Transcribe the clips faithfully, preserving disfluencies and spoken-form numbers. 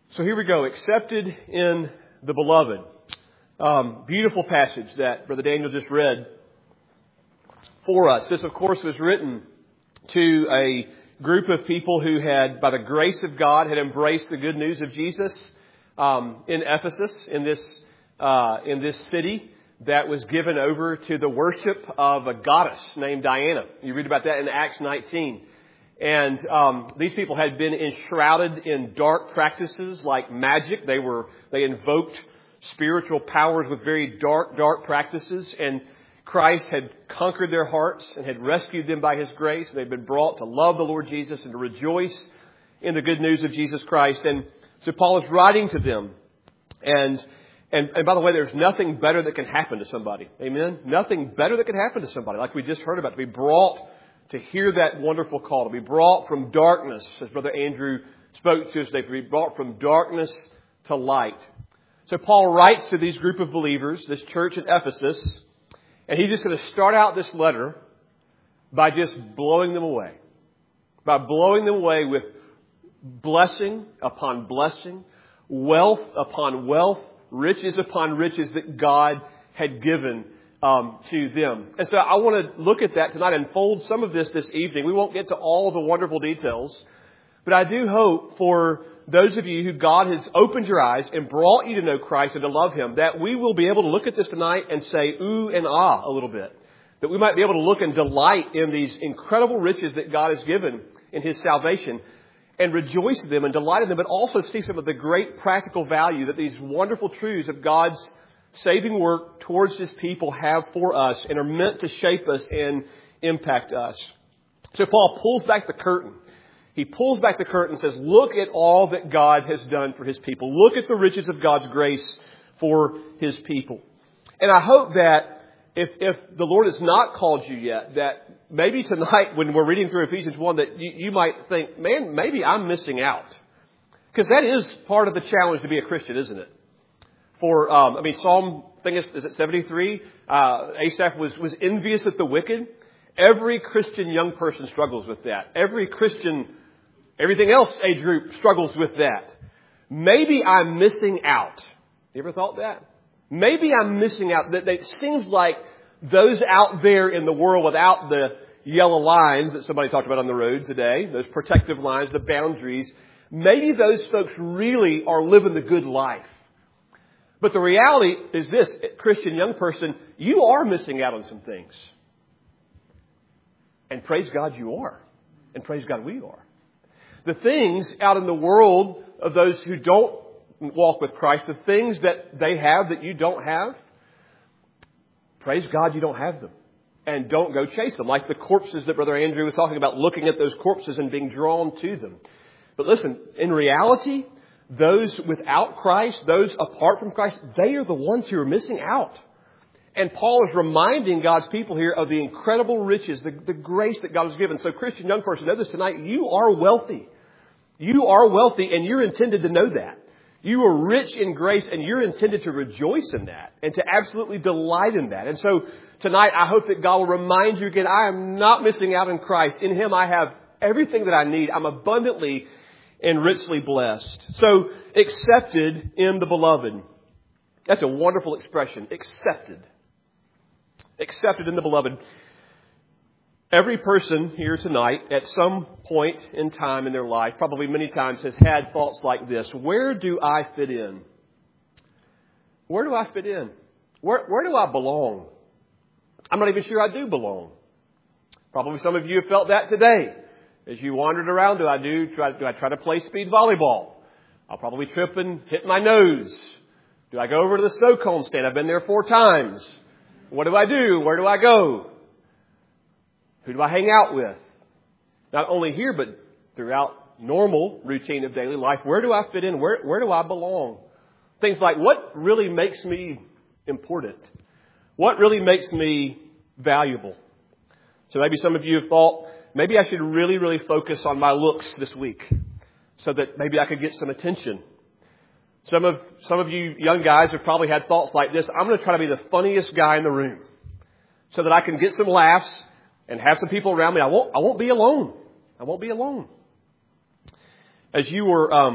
So here we go. Accepted in the beloved. Um, beautiful passage that Brother Daniel just read for us. This, of course, was written to a group of people who had, by the grace of God, had embraced the good news of Jesus um, in Ephesus, in this uh, in this city that was given over to the worship of a goddess named Diana. You read about that in Acts nineteen. And um, these people had been enshrouded in dark practices like magic. They were they invoked spiritual powers with very dark, dark practices. And Christ had conquered their hearts and had rescued them by His grace. They'd been brought to love the Lord Jesus and to rejoice in the good news of Jesus Christ. And so Paul is writing to them. And and, and by the way, there's nothing better that can happen to somebody. Amen? Nothing better that can happen to somebody, like we just heard about, to be brought to hear that wonderful call, to be brought from darkness, as Brother Andrew spoke to us today, to be brought from darkness to light. So Paul writes to these group of believers, this church at Ephesus, and he's just going to start out this letter by just blowing them away. By blowing them away with blessing upon blessing, wealth upon wealth, riches upon riches that God had given Um, to them. And so I want to look at that tonight and fold some of this this evening. We won't get to all the wonderful details, but I do hope for those of you who God has opened your eyes and brought you to know Christ and to love Him, that we will be able to look at this tonight and say ooh and ah a little bit. That we might be able to look and delight in these incredible riches that God has given in His salvation and rejoice in them and delight in them, but also see some of the great practical value that these wonderful truths of God's saving work towards His people have for us and are meant to shape us and impact us. So Paul pulls back the curtain. He pulls back the curtain and says, look at all that God has done for His people. Look at the riches of God's grace for His people. And I hope that if, if the Lord has not called you yet, that maybe tonight when we're reading through Ephesians one, that you, you might think, man, maybe I'm missing out. Because that is part of the challenge to be a Christian, isn't it? For, um, I mean, Psalm, I think it's, is it seventy-three? Uh, Asaph was, was envious at the wicked. Every Christian young person struggles with that. Every Christian, everything else age group struggles with that. Maybe I'm missing out. You ever thought that? Maybe I'm missing out. That it seems like those out there in the world without the yellow lines that somebody talked about on the road today, those protective lines, the boundaries, maybe those folks really are living the good life. But the reality is this, Christian young person, you are missing out on some things. And praise God you are. And praise God we are. The things out in the world of those who don't walk with Christ, the things that they have that you don't have, praise God you don't have them. And don't go chase them. Like the corpses that Brother Andrew was talking about, looking at those corpses and being drawn to them. But listen, in reality, those without Christ, those apart from Christ, they are the ones who are missing out. And Paul is reminding God's people here of the incredible riches, the, the grace that God has given. So Christian young person, know this tonight, you are wealthy. You are wealthy and you're intended to know that. You are rich in grace and you're intended to rejoice in that and to absolutely delight in that. And so tonight I hope that God will remind you again, I am not missing out in Christ. In Him I have everything that I need. I'm abundantly and richly blessed. So, accepted in the beloved. That's a wonderful expression. Accepted. Accepted in the beloved. Every person here tonight, at some point in time in their life, probably many times, has had thoughts like this. Where do I fit in? Where do I fit in? Where, where do I belong? I'm not even sure I do belong. Probably some of you have felt that today. As you wandered around, do I do try, do I try to play speed volleyball? I'll probably trip and hit my nose. Do I go over to the snow cone stand? I've been there four times. What do I do? Where do I go? Who do I hang out with? Not only here, but throughout normal routine of daily life. Where do I fit in? Where, where do I belong? Things like, what really makes me important? What really makes me valuable? So maybe some of you have thought, maybe I should really, really focus on my looks this week so that maybe I could get some attention. Some of some of you young guys have probably had thoughts like this. I'm going to try to be the funniest guy in the room so that I can get some laughs and have some people around me. I won't I won't be alone. I won't be alone. As you were um,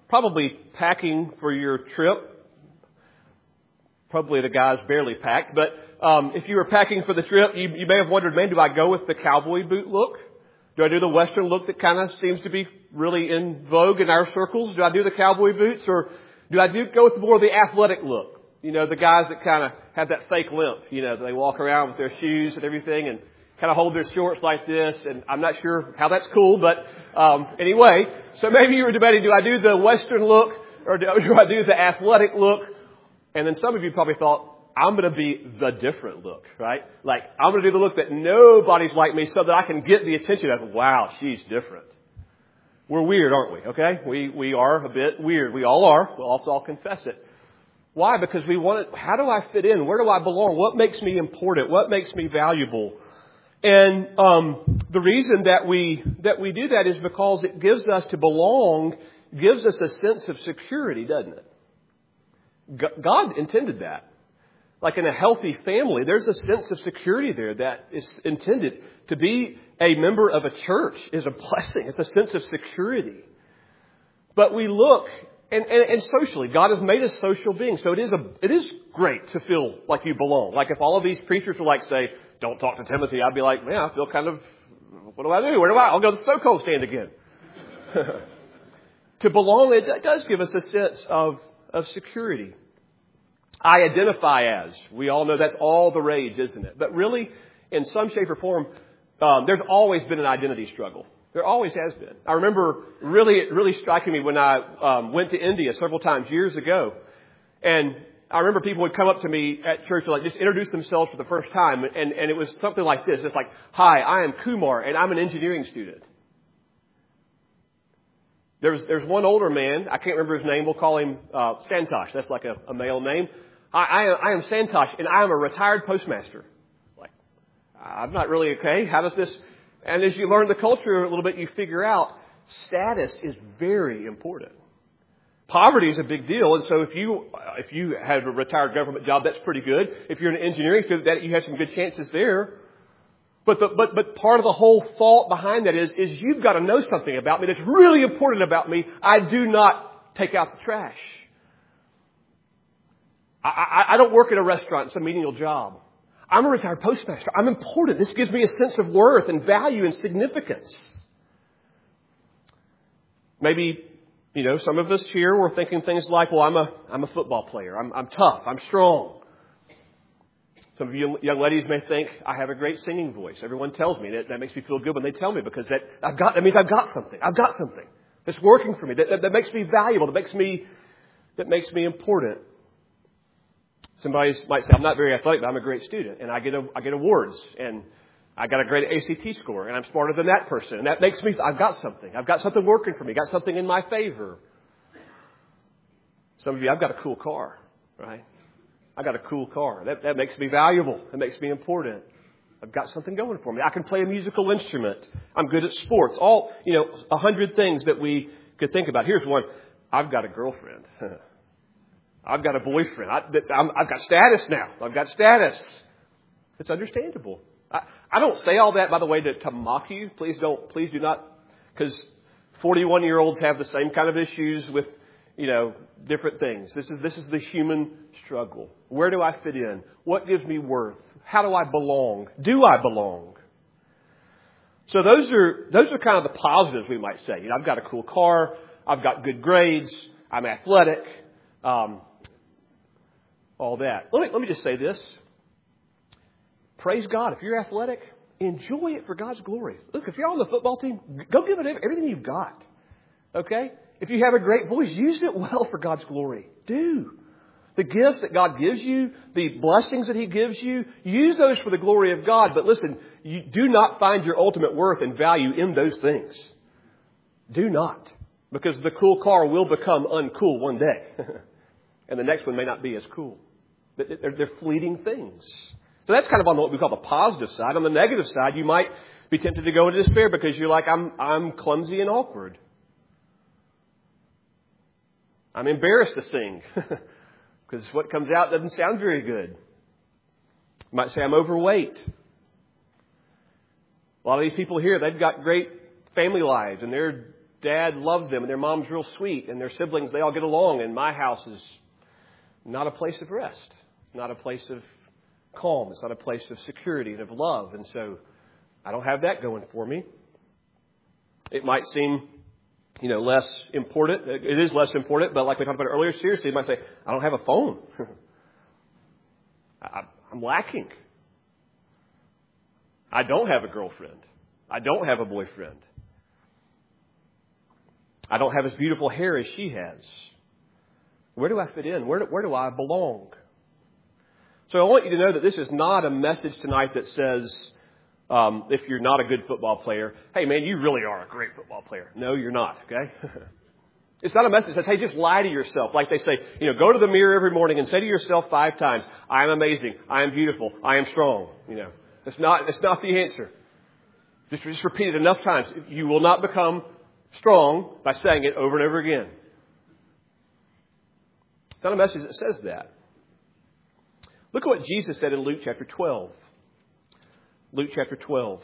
probably packing for your trip. Probably the guys barely packed, but um, if you were packing for the trip, you, you may have wondered, man, do I go with the cowboy boot look? Do I do the Western look that kind of seems to be really in vogue in our circles? Do I do the cowboy boots, or do I do go with more of the athletic look? You know, the guys that kind of have that fake limp. You know, they walk around with their shoes and everything and kind of hold their shorts like this. And I'm not sure how that's cool, but um, anyway, so maybe you were debating, do I do the Western look or do, do I do the athletic look? And then some of you probably thought, I'm going to be the different look, right? Like, I'm going to do the look that nobody's like me so that I can get the attention of, wow, she's different. We're weird, aren't we? Okay? We, we are a bit weird. We all are. We'll also all confess it. Why? Because we want to, how do I fit in? Where do I belong? What makes me important? What makes me valuable? And, um, the reason that we, that we do that is because it gives us to belong, gives us a sense of security, doesn't it? God intended that. Like in a healthy family, there's a sense of security there that is intended. To be a member of a church is a blessing. It's a sense of security. But we look, and, and, and socially, God has made us social beings. So it is a, it is great to feel like you belong. Like if all of these preachers were like, say, don't talk to Timothy, I'd be like, man, I feel kind of, what do I do? Where do I? I'll go to the Stoke stand again. To belong, it does give us a sense of, of security. I identify as. We all know that's all the rage, isn't it? But really, in some shape or form, um, there's always been an identity struggle. There always has been. I remember really, it really striking me when I um, went to India several times years ago. And I remember people would come up to me at church and like just introduce themselves for the first time. And, and it was something like this. It's like, hi, I am Kumar and I'm an engineering student. There's, there's one older man. I can't remember his name. We'll call him uh, Santosh. That's like a, a male name. I, I, am, I am Santosh, and I am a retired postmaster. Like, I'm not really okay. How does this? And as you learn the culture a little bit, you figure out status is very important. Poverty is a big deal, and so if you if you have a retired government job, that's pretty good. If you're in engineering, that you have some good chances there. But the, but but part of the whole thought behind that is is you've got to know something about me that's really important about me. I do not take out the trash. I, I don't work at a restaurant. It's a menial job. I'm a retired postmaster. I'm important. This gives me a sense of worth and value and significance. Maybe, you know, some of us here were thinking things like, well, I'm a, I'm a football player. I'm, I'm tough. I'm strong. Some of you young ladies may think I have a great singing voice. Everyone tells me that. That makes me feel good when they tell me because that I've got, that means I've got something. I've got something that's working for me. That, that, that makes me valuable. That makes me, that makes me important. Somebody might say, I'm not very athletic, but I'm a great student. And I get a, I get awards. And I got a great A C T score. And I'm smarter than that person. And that makes me, I've got something. I've got something working for me. Got something in my favor. Some of you, I've got a cool car, right? I got a cool car. That, that makes me valuable. That makes me important. I've got something going for me. I can play a musical instrument. I'm good at sports. All, you know, a hundred things that we could think about. Here's one. I've got a girlfriend. I've got a boyfriend. I, I'm, I've got status now. I've got status. It's understandable. I, I don't say all that, by the way, to, to mock you. Please don't, please do not, because forty-one-year-olds have the same kind of issues with, you know, different things. This is, this is the human struggle. Where do I fit in? What gives me worth? How do I belong? Do I belong? So those are, those are kind of the positives, we might say. You know, I've got a cool car. I've got good grades. I'm athletic. Um, all that. Let me, let me just say this. Praise God. If you're athletic, enjoy it for God's glory. Look, if you're on the football team, go give it everything you've got. Okay? If you have a great voice, use it well for God's glory. Do. The gifts that God gives you, the blessings that He gives you, use those for the glory of God. But listen, you do not find your ultimate worth and value in those things. Do not. Because the cool car will become uncool one day. And the next one may not be as cool. They're, they're fleeting things. So that's kind of on what we call the positive side. On the negative side, you might be tempted to go into despair because you're like, I'm, I'm clumsy and awkward. I'm embarrassed to sing because what comes out doesn't sound very good. You might say I'm overweight. A lot of these people here, they've got great family lives and they're dad loves them and their mom's real sweet and their siblings, they all get along, and my house is not a place of rest, not a place of calm. It's not a place of security and of love. And so I don't have that going for me. It might seem, you know, less important. It is less important, but like we talked about earlier, seriously, you might say, I don't have a phone. I, I'm lacking. I don't have a girlfriend. I don't have a boyfriend. I don't have as beautiful hair as she has. Where do I fit in? Where do, where do I belong? So I want you to know that this is not a message tonight that says, um, if you're not a good football player, hey, man, you really are a great football player. No, you're not, okay? It's not a message that says, hey, just lie to yourself. Like they say, you know, go to the mirror every morning and say to yourself five times, I am amazing, I am beautiful, I am strong. You know, that's not, that's not the answer. Just, just repeat it enough times. You will not become strong by saying it over and over again. It's not a message that says that. Look at what Jesus said in Luke chapter twelve. Luke chapter twelve.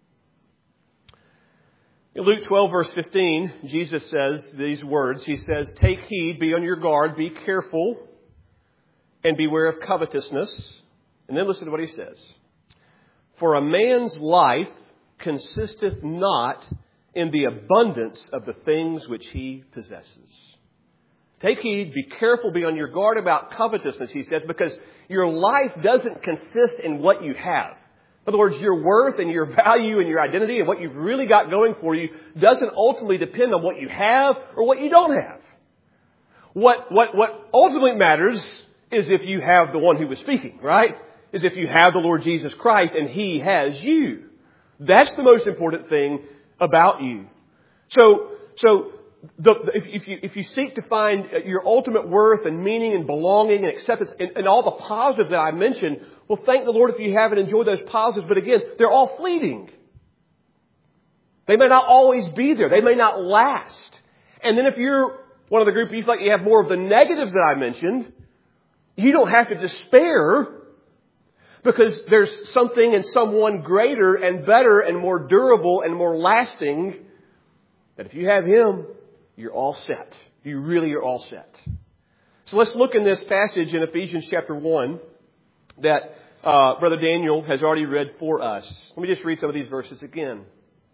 In Luke twelve, verse fifteen, Jesus says these words. He says, take heed, be on your guard, be careful, and beware of covetousness. And then listen to what he says. For a man's life consisteth not in the abundance of the things which he possesses. Take heed, be careful, be on your guard about covetousness, he says, because your life doesn't consist in what you have. In other words, your worth and your value and your identity and what you've really got going for you doesn't ultimately depend on what you have or what you don't have. What, what, what ultimately matters is if you have the one who was speaking, right? Is if you have the Lord Jesus Christ and He has you. That's the most important thing about you. So, so the, if, if you if you seek to find your ultimate worth and meaning and belonging and acceptance and, and all the positives that I mentioned, well, thank the Lord if you have and enjoy those positives. But again, they're all fleeting. They may not always be there. They may not last. And then if you're one of the group, you feel like you have more of the negatives that I mentioned, you don't have to despair, because there's something and someone greater and better and more durable and more lasting, that if you have Him, you're all set. You really are all set. So let's look in this passage in Ephesians chapter one that uh, Brother Daniel has already read for us. Let me just read some of these verses again.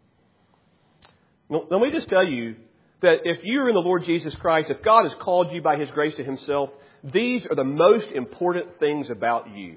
Now, let me just tell you that if you're in the Lord Jesus Christ, if God has called you by His grace to Himself, these are the most important things about you.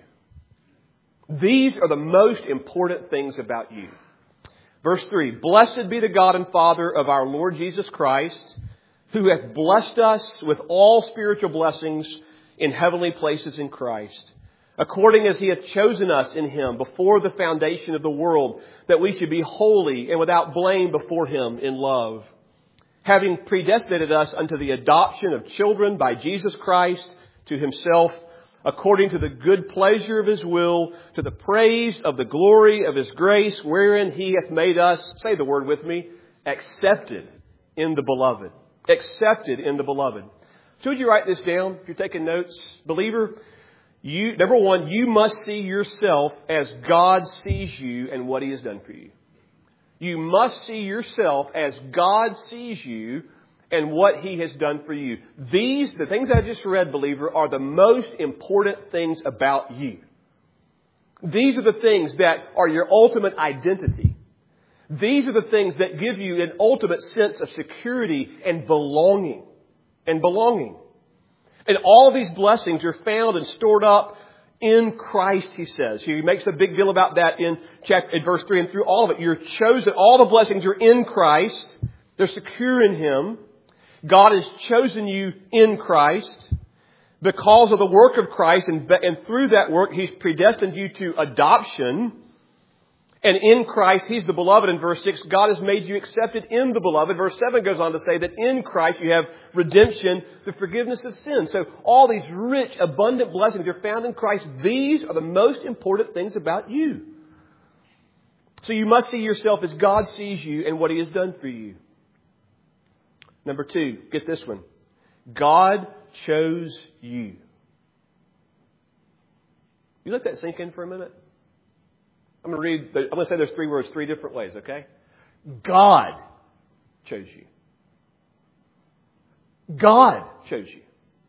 These are the most important things about you. Verse three, blessed be the God and Father of our Lord Jesus Christ, who hath blessed us with all spiritual blessings in heavenly places in Christ, according as He hath chosen us in Him before the foundation of the world, that we should be holy and without blame before Him in love, having predestinated us unto the adoption of children by Jesus Christ to Himself, according to the good pleasure of His will, to the praise of the glory of His grace, wherein He hath made us, say the word with me, accepted in the Beloved. Accepted in the Beloved. So would you write this down if you're taking notes? Believer, you, number one, you must see yourself as God sees you and what He has done for you. You must see yourself as God sees you and what He has done for you. These, the things I just read, believer, are the most important things about you. These are the things that are your ultimate identity. These are the things that give you an ultimate sense of security and belonging. And belonging. And all these blessings are found and stored up in Christ, he says. He makes a big deal about that in chapter, in verse three, and through all of it. You're chosen. All the blessings are in Christ. They're secure in Him. God has chosen you in Christ because of the work of Christ, and, and through that work, He's predestined you to adoption. And in Christ, He's the Beloved. In verse six, God has made you accepted in the Beloved. Verse seven goes on to say that in Christ you have redemption, the forgiveness of sins. So all these rich, abundant blessings are found in Christ. These are the most important things about you. So you must see yourself as God sees you and what He has done for you. Number two, get this one. God chose you. You let that sink in for a minute? I'm going to read, I'm going to say those three words three different ways, okay? God chose you. God chose you.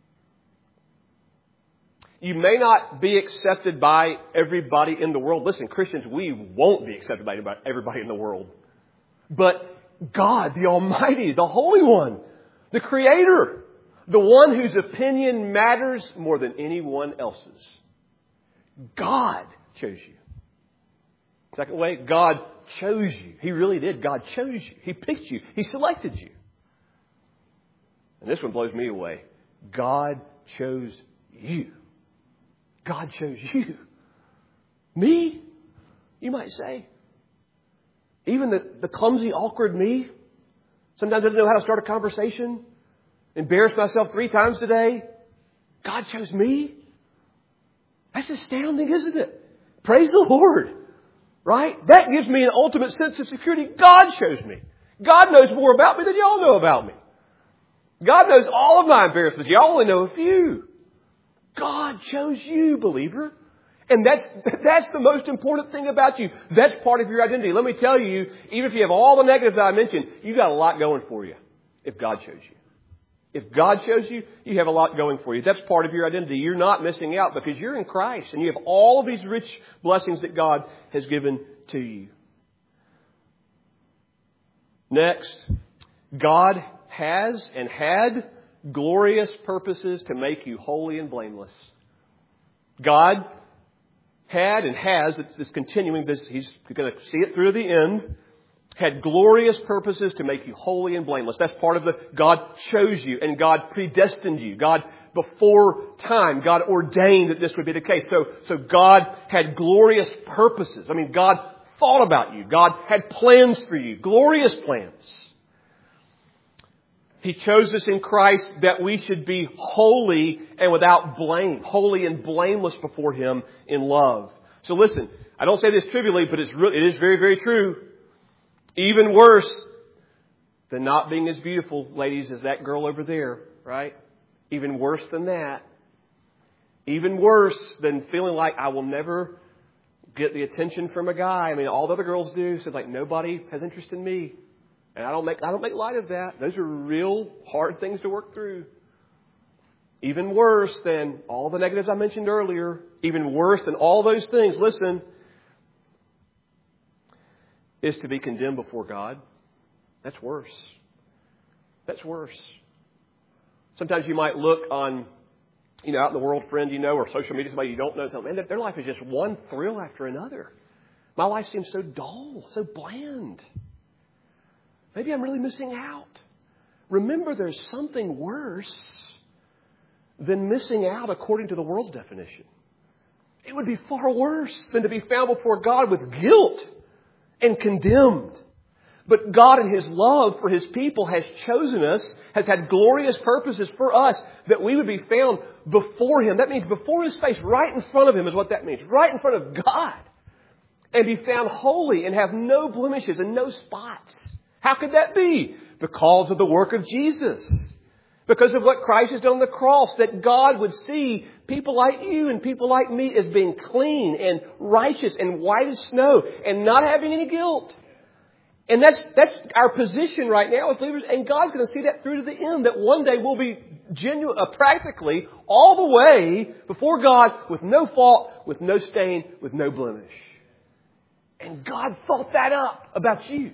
You may not be accepted by everybody in the world. Listen, Christians, we won't be accepted by everybody in the world. But God, the Almighty, the Holy One, the Creator, the one whose opinion matters more than anyone else's, God chose you. Second way, God chose you. He really did. God chose you. He picked you. He selected you. And this one blows me away. God chose you. God chose you. Me? You might say. Even the, the clumsy, awkward me. Sometimes I don't know how to start a conversation. Embarrassed myself three times today. God chose me. That's astounding, isn't it? Praise the Lord. Right? That gives me an ultimate sense of security. God chose me. God knows more about me than y'all know about me. God knows all of my embarrassments. Y'all only know a few. God chose you, believer. And that's, that's the most important thing about you. That's part of your identity. Let me tell you, even if you have all the negatives that I mentioned, you got a lot going for you if God chose you. If God chose you, you have a lot going for you. That's part of your identity. You're not missing out because you're in Christ and you have all of these rich blessings that God has given to you. Next, God has and had glorious purposes to make you holy and blameless. God had and has, it's this continuing, this, he's going to see it through the end, had glorious purposes to make you holy and blameless. That's part of the, God chose you and God predestined you. God, before time, God ordained that this would be the case. So, so God had glorious purposes. I mean, God thought about you. God had plans for you. Glorious plans. He chose us in Christ that we should be holy and without blame. Holy and blameless before Him in love. So listen, I don't say this trivially, but it's really, it is very, very true. Even worse than not being as beautiful, ladies, as that girl over there, right? Even worse than that. Even worse than feeling like I will never get the attention from a guy. I mean, all the other girls do. So like nobody has interest in me. And I don't make I don't make light of that. Those are real hard things to work through. Even worse than all the negatives I mentioned earlier. Even worse than all those things. Listen. Is to be condemned before God. That's worse. That's worse. Sometimes you might look on, you know, out in the world, friend, you know, or social media, somebody you don't know, tell them, man, their life is just one thrill after another. My life seems so dull, so bland. Maybe I'm really missing out. Remember, there's something worse than missing out according to the world's definition. It would be far worse than to be found before God with guilt and condemned. But God in His love for His people has chosen us, has had glorious purposes for us that we would be found before Him. That means before His face, right in front of Him is what that means. Right in front of God. And be found holy and have no blemishes and no spots. How could that be? Because of the work of Jesus. Because of what Christ has done on the cross, that God would see people like you and people like me as being clean and righteous and white as snow and not having any guilt. And that's that's our position right now as believers. And God's going to see that through to the end, that one day we'll be genuine, uh, practically all the way before God with no fault, with no stain, with no blemish. And God thought that up about you.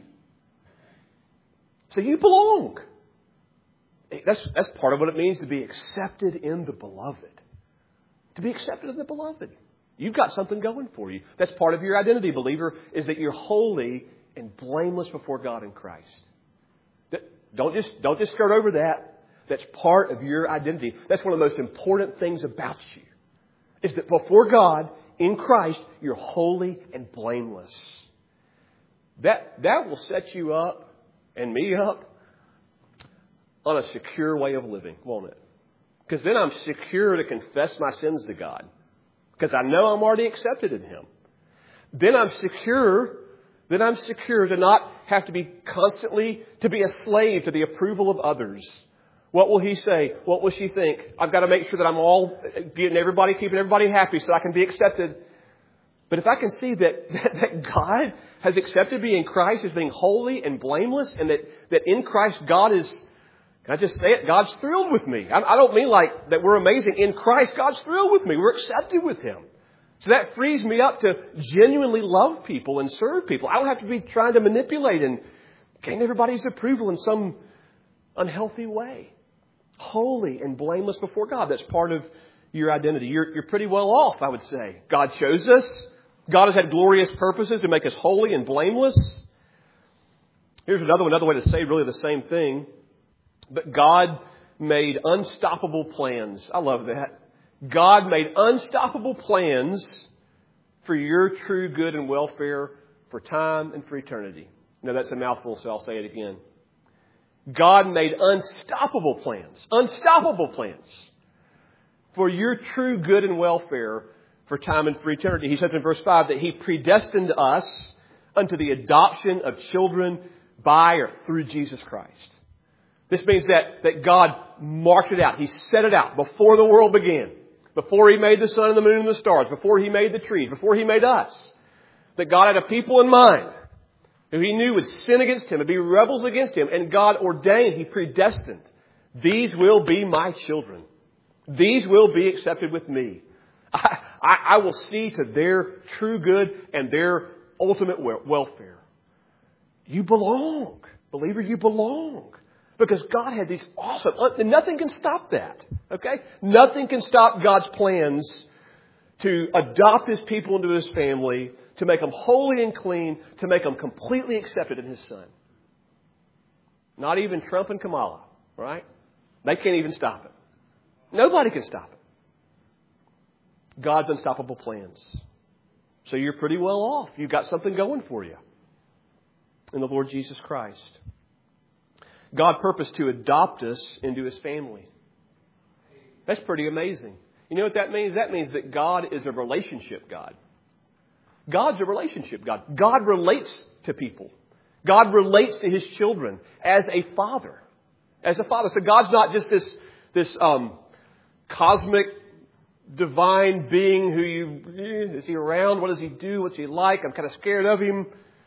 So you belong. That's, that's part of what it means to be accepted in the beloved. To be accepted in the beloved. You've got something going for you. That's part of your identity, believer, is that you're holy and blameless before God in Christ. Don't just, don't just skirt over that. That's part of your identity. That's one of the most important things about you. Is that before God, in Christ, you're holy and blameless. That, that will set you up and me up on a secure way of living, won't it? Because then I'm secure to confess my sins to God. Because I know I'm already accepted in Him. Then I'm secure, then I'm secure to not have to be constantly, to be a slave to the approval of others. What will he say? What will she think? I've got to make sure that I'm all getting everybody, keeping everybody happy so I can be accepted. But if I can see that, that God has accepted me in Christ as being holy and blameless, and that, that in Christ God is Can I just say it? God's thrilled with me. I don't mean like that we're amazing. In Christ, God's thrilled with me. We're accepted with Him. So that frees me up to genuinely love people and serve people. I don't have to be trying to manipulate and gain everybody's approval in some unhealthy way. Holy and blameless before God. That's part of your identity. You're, you're pretty well off, I would say. God chose us. God has had glorious purposes to make us holy and blameless. Here's another one, another way to say really the same thing. But God made unstoppable plans. I love that. God made unstoppable plans for your true good and welfare for time and for eternity. Now that's a mouthful, so I'll say it again. God made unstoppable plans, unstoppable plans for your true good and welfare for time and for eternity. He says in verse five that He predestined us unto the adoption of children by or through Jesus Christ. This means that, that God marked it out. He set it out before the world began. Before He made the sun and the moon and the stars. Before He made the trees. Before He made us. That God had a people in mind who He knew would sin against Him and be rebels against Him. And God ordained, He predestined. These will be my children. These will be accepted with me. I, I, I will see to their true good and their ultimate welfare. You belong. Believer, you belong. Because God had these awesome, and nothing can stop that. Okay? Nothing can stop God's plans to adopt His people into His family, to make them holy and clean, to make them completely accepted in His Son. Not even Trump and Kamala, right? They can't even stop it. Nobody can stop it. God's unstoppable plans. So you're pretty well off. You've got something going for you in the Lord Jesus Christ. God purposed to adopt us into His family. That's pretty amazing. You know what that means? That means that God is a relationship God. God's a relationship God. God relates to people. God relates to His children as a father. As a father. So God's not just this, this um, cosmic, divine being who you, is He around? What does He do? What's He like? I'm kind of scared of Him.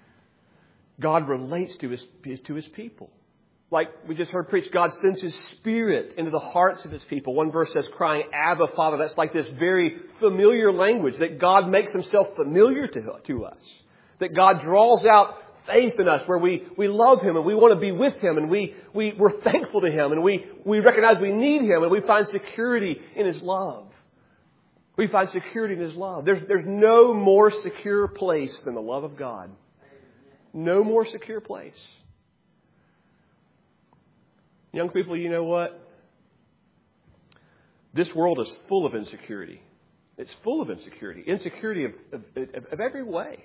God relates to His, to His people. Like we just heard preached, God sends His Spirit into the hearts of His people. One verse says, crying, Abba, Father. That's like this very familiar language that God makes Himself familiar to, to us. That God draws out faith in us where we, we love Him and we want to be with Him and we, we, we're thankful to Him and we, we recognize we need Him and we find security in His love. We find security in His love. There's, there's no more secure place than the love of God. No more secure place. Young people, you know what? This world is full of insecurity. It's full of insecurity. Insecurity of, of, of, of every way.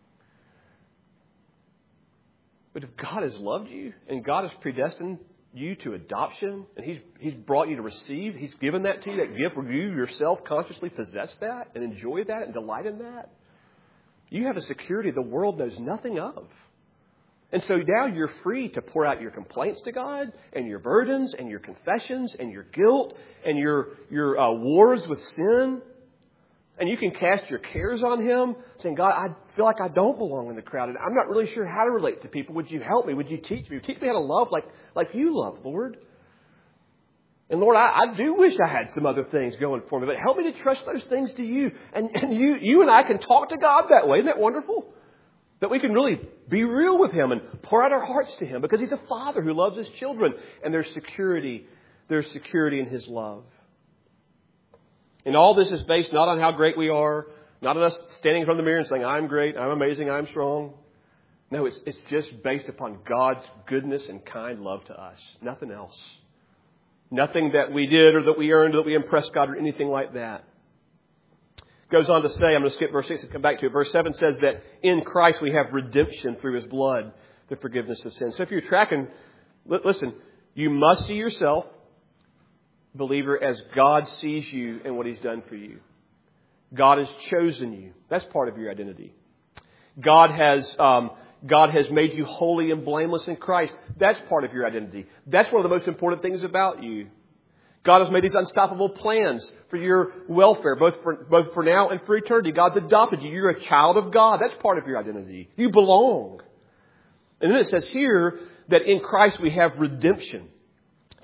But if God has loved you and God has predestined you to adoption and He's He's brought you to receive, He's given that to you, that gift where you yourself consciously possess that and enjoy that and delight in that, you have a security the world knows nothing of. And so now you're free to pour out your complaints to God and your burdens and your confessions and your guilt and your, your uh, wars with sin. And you can cast your cares on Him saying, God, I feel like I don't belong in the crowd and I'm not really sure how to relate to people. Would you help me? Would you teach me? Teach me how to love like, like you love, Lord. And Lord, I, I do wish I had some other things going for me, but help me to trust those things to you. And, and you, you and I can talk to God that way. Isn't that wonderful? That we can really be real with Him and pour out our hearts to Him because He's a Father who loves His children. And there's security. There's security in His love. And all this is based not on how great we are, not on us standing in front of the mirror and saying, I'm great, I'm amazing, I'm strong. No, it's, it's just based upon God's goodness and kind love to us. Nothing else. Nothing that we did or that we earned or that we impressed God or anything like that. Goes on to say, I'm going to skip verse six and come back to it. Verse seven says that in Christ we have redemption through His blood, the forgiveness of sins. So if you're tracking, listen, you must see yourself, believer, as God sees you and what He's done for you. God has chosen you. That's part of your identity. God has, um, God has made you holy and blameless in Christ. That's part of your identity. That's one of the most important things about you. God has made these unstoppable plans for your welfare, both for, both for now and for eternity. God's adopted you. You're a child of God. That's part of your identity. You belong. And then it says here that in Christ we have redemption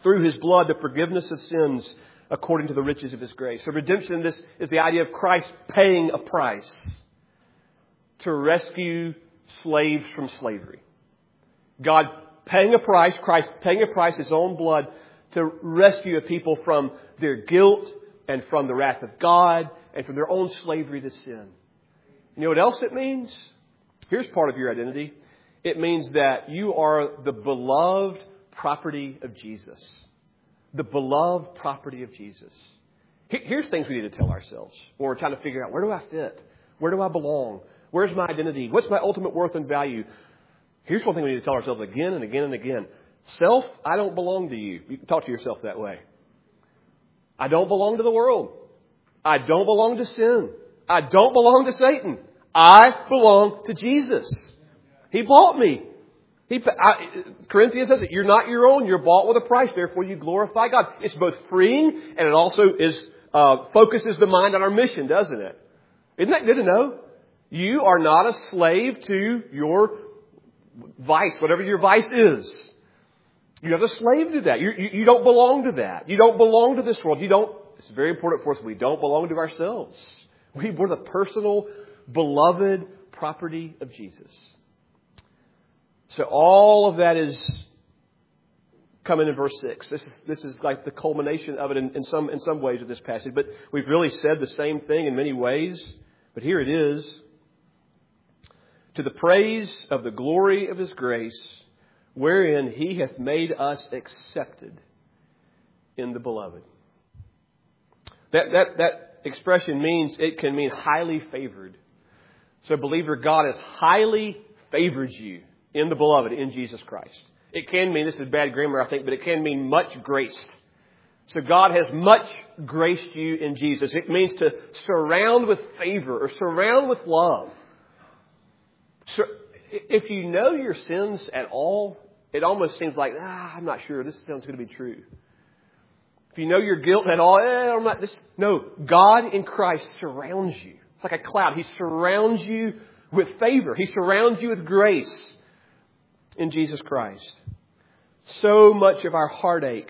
through His blood the forgiveness of sins according to the riches of His grace. So redemption, this is the idea of Christ paying a price to rescue slaves from slavery. God paying a price, Christ paying a price, His own blood, to rescue a people from their guilt and from the wrath of God and from their own slavery to sin. You know what else it means? Here's part of your identity. It means that you are the beloved property of Jesus. The beloved property of Jesus. Here's things we need to tell ourselves when we're trying to figure out, where do I fit? Where do I belong? Where's my identity? What's my ultimate worth and value? Here's one thing we need to tell ourselves again and again and again. Self, I don't belong to you. You can talk to yourself that way. I don't belong to the world. I don't belong to sin. I don't belong to Satan. I belong to Jesus. He bought me. He, I, Corinthians says it. You're not your own. You're bought with a price. Therefore, you glorify God. It's both freeing and it also is uh, focuses the mind on our mission, doesn't it? Isn't that good to know? You are not a slave to your vice, whatever your vice is. You're not a slave to that. You, you, you don't belong to that. You don't belong to this world. You don't. It's very important for us. We don't belong to ourselves. We were the personal, beloved property of Jesus. So all of that is coming in verse six. This is this is like the culmination of it in, in some in some ways of this passage. But we've really said the same thing in many ways. But here it is. To the praise of the glory of His grace, wherein He hath made us accepted in the beloved. That that that expression means, it can mean highly favored. So believer, God has highly favored you in the beloved, in Jesus Christ. It can mean, this is bad grammar I think, but it can mean much graced. So God has much graced you in Jesus. It means to surround with favor or surround with love. So if you know your sins at all, it almost seems like, ah, I'm not sure. This sounds going to be true. If you know your guilt at all, eh, I'm not this. No, God in Christ surrounds you. It's like a cloud. He surrounds you with favor. He surrounds you with grace in Jesus Christ. So much of our heartache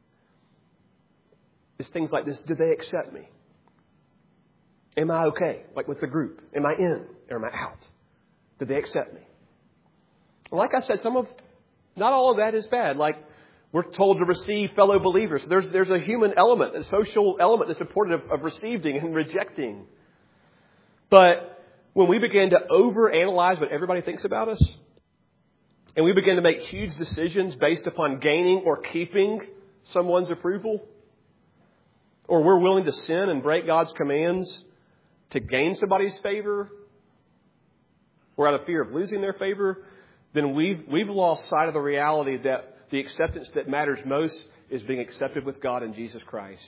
is things like this. Do they accept me? Am I okay? Like with the group. Am I in or am I out? Did they accept me? Like I said, some of, not all of that is bad. Like we're told to receive fellow believers. There's there's a human element, a social element that's important of, of receiving and rejecting. But when we begin to overanalyze what everybody thinks about us, and we begin to make huge decisions based upon gaining or keeping someone's approval, or we're willing to sin and break God's commands to gain somebody's favor, or out of fear of losing their favor, then we've we've lost sight of the reality that the acceptance that matters most is being accepted with God in Jesus Christ.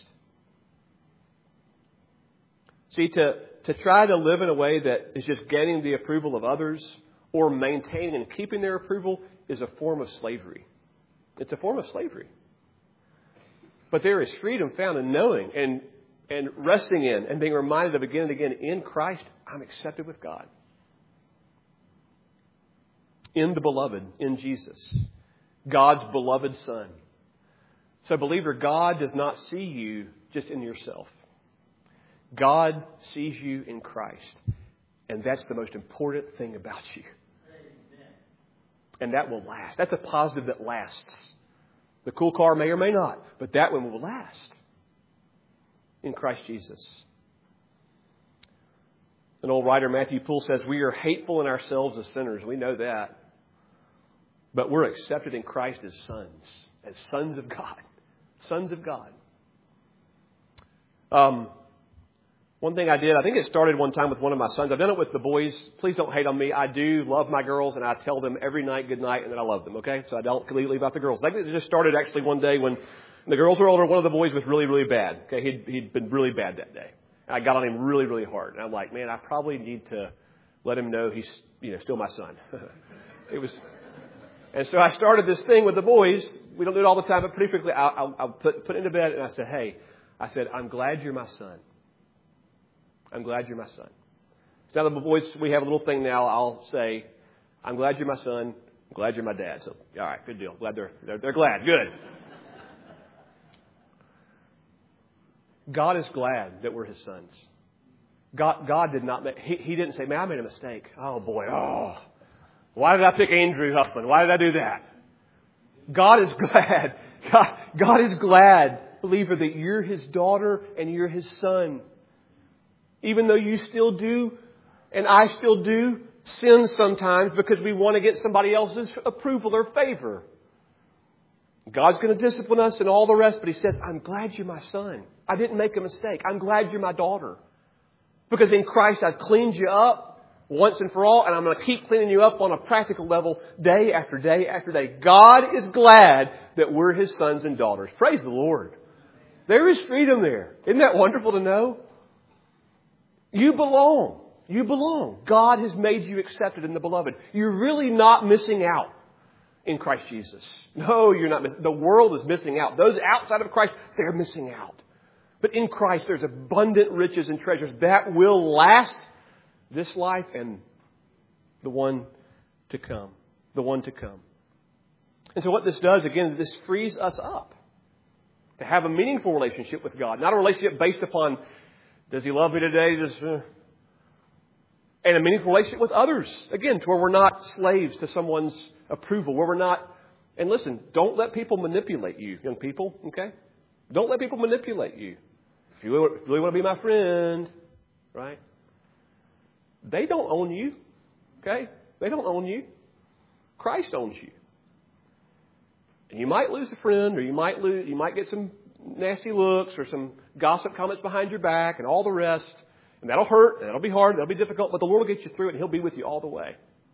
See, to, to try to live in a way that is just gaining the approval of others or maintaining and keeping their approval is a form of slavery. It's a form of slavery. But there is freedom found in knowing and, and resting in and being reminded of again and again, in Christ, I'm accepted with God. In the beloved, in Jesus, God's beloved Son. So believer, God does not see you just in yourself. God sees you in Christ. And that's the most important thing about you. And that will last. That's a positive that lasts. The cool car may or may not, but that one will last in Christ Jesus. An old writer, Matthew Poole, says, we are hateful in ourselves as sinners. We know that. But we're accepted in Christ as sons, as sons of God. Sons of God. Um, one thing I did, I think it started one time with one of my sons. I've done it with the boys. Please don't hate on me. I do love my girls, and I tell them every night good night, and then I love them, okay? So I don't completely leave out the girls. I think it just started actually one day when the girls were older. One of the boys was really, really bad. Okay, he'd, he'd been really bad that day. And I got on him really, really hard. And I'm like, man, I probably need to let him know he's, you know, still my son. It was... And so I started this thing with the boys. We don't do it all the time, but pretty quickly I'll, I'll, I'll put, put into bed and I said, hey, I said, I'm glad you're my son. I'm glad you're my son. So now the boys, we have a little thing now. I'll say, I'm glad you're my son. I'm glad you're my dad. So, all right, good deal. Glad they're, they're, they're glad. Good. God is glad that we're His sons. God, God did not make, he, he didn't say, man, I made a mistake. Oh boy, oh. Why did I pick Andrew Huffman? Why did I do that? God is glad. God, God is glad, believer, that you're His daughter and you're His son. Even though you still do, and I still do, sin sometimes because we want to get somebody else's approval or favor. God's going to discipline us and all the rest, but He says, I'm glad you're my son. I didn't make a mistake. I'm glad you're my daughter. Because in Christ I've cleaned you up once and for all, and I'm going to keep cleaning you up on a practical level day after day after day. God is glad that we're His sons and daughters. Praise the Lord. There is freedom there. Isn't that wonderful to know? You belong. You belong. God has made you accepted in the beloved. You're really not missing out in Christ Jesus. No, you're not missing. The world is missing out. Those outside of Christ, they're missing out. But in Christ, there's abundant riches and treasures that will last this life and the one to come. The one to come. And so what this does, again, this frees us up to have a meaningful relationship with God. Not a relationship based upon, does He love me today? Does, uh, and a meaningful relationship with others. Again, to where we're not slaves to someone's approval. Where we're not, and listen, don't let people manipulate you, young people, okay? Don't let people manipulate you. If you really, really want to be my friend, right? They don't own you, okay? They don't own you. Christ owns you. And you might lose a friend, or you might lose, you might get some nasty looks or some gossip comments behind your back and all the rest. And that'll hurt, and that'll be hard, and that'll be difficult, but the Lord will get you through it, and He'll be with you all the way.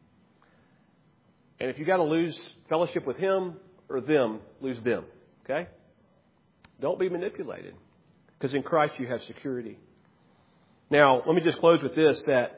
And if you got to lose fellowship with Him or them, lose them, okay? Don't be manipulated, because in Christ you have security. Now, let me just close with this, that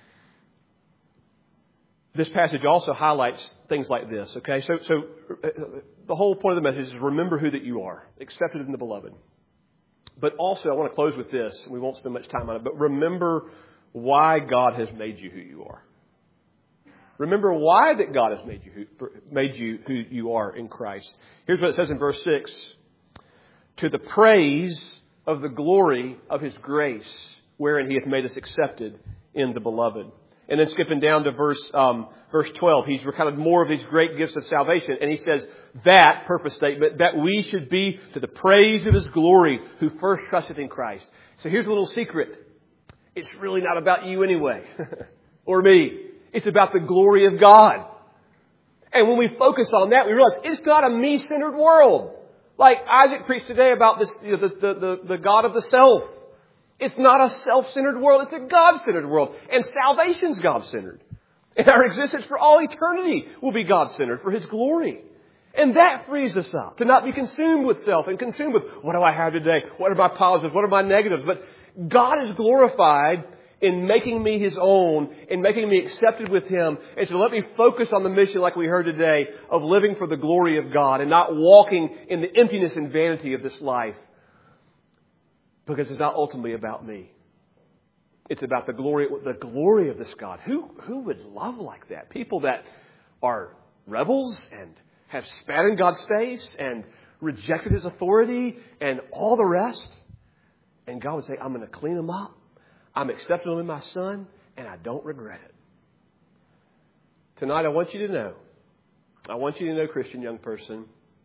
this passage also highlights things like this, okay? So, so the whole point of the message is remember who that you are, accepted in the beloved. But also, I want to close with this, and we won't spend much time on it, but remember why God has made you who you are. Remember why that God has made you who, made you who you are in Christ. Here's what it says in verse six. To the praise of the glory of His grace, wherein He hath made us accepted in the beloved. And then skipping down to verse um, verse twelve, he's recounted more of these great gifts of salvation. And he says that, purpose statement, that we should be to the praise of His glory who first trusted in Christ. So here's a little secret. It's really not about you anyway, or me. It's about the glory of God. And when we focus on that, we realize it's not a me-centered world. Like Isaac preached today about this, you know, the, the, the, the God of the self. It's not a self-centered world. It's a God-centered world. And salvation's God-centered. And our existence for all eternity will be God-centered for His glory. And that frees us up to not be consumed with self and consumed with, what do I have today? What are my positives? What are my negatives? But God is glorified in making me His own, in making me accepted with Him. And so let me focus on the mission, like we heard today, of living for the glory of God and not walking in the emptiness and vanity of this life. Because it's not ultimately about me. It's about the glory, the glory of this God. Who, who would love like that? People that are rebels and have spat in God's face and rejected His authority and all the rest. And God would say, I'm going to clean them up. I'm accepting them in my Son, and I don't regret it. Tonight, I want you to know, I want you to know, Christian young person,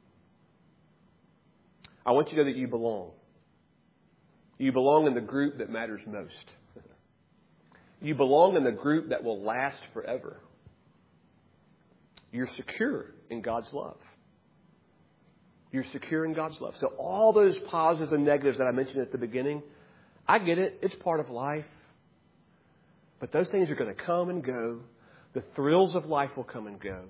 I want you to know that you belong. You belong in the group that matters most. You belong in the group that will last forever. You're secure in God's love. You're secure in God's love. So all those positives and negatives that I mentioned at the beginning, I get it. It's part of life. But those things are going to come and go. The thrills of life will come and go.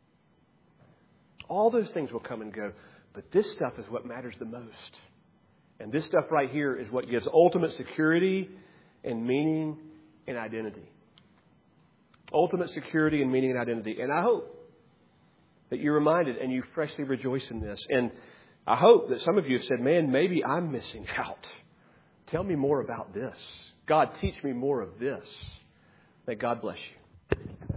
All those things will come and go. But this stuff is what matters the most. And this stuff right here is what gives ultimate security and meaning and identity. Ultimate security and meaning and identity. And I hope that you're reminded and you freshly rejoice in this. And I hope that some of you have said, man, maybe I'm missing out. Tell me more about this. God, teach me more of this. May God bless you.